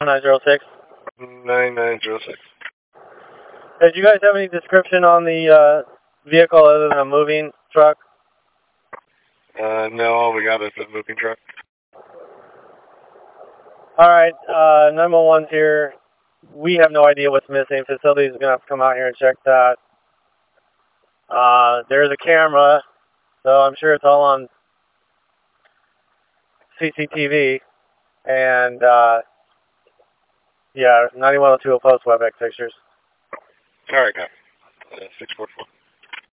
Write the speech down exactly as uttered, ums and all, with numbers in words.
nine zero six. nine nine zero six. Did you guys have any description on the uh, vehicle other than a moving truck? Uh, no, all we got is a moving truck. Alright, uh, nine one one's here. We have no idea what's missing. Facilities are going to have to come out here and check that. Uh, there's a camera, so I'm sure it's all on C C T V. And, uh, yeah, ninety-one oh two will post WebEx pictures. Alright, guys. Uh, six four four.